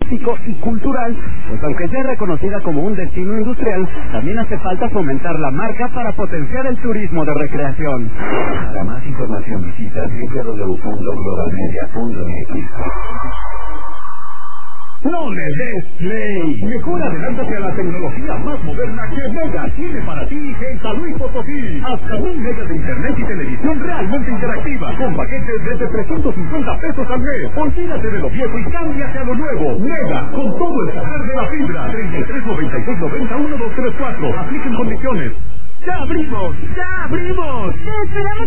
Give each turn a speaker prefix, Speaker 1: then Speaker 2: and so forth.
Speaker 1: turístico y cultural, pues aunque sea reconocida como un destino industrial, también hace falta fomentar la marca para potenciar el turismo de recreación.
Speaker 2: Para más información visita www.globalmedia.mx.
Speaker 3: ¡No le des play! Mejor adelántate a la tecnología más moderna que Mega tiene para ti en San Luis Potosí. Hasta 1,000 megas de internet y televisión realmente interactiva, con paquetes desde 350 pesos al mes. Olvídate de lo viejo y cámbiate a lo nuevo. Mega, con todo el poder de la fibra. 33 96 90 1234. Apliquen condiciones. ¡Ya abrimos! ¡Ya abrimos!
Speaker 4: Te esperamos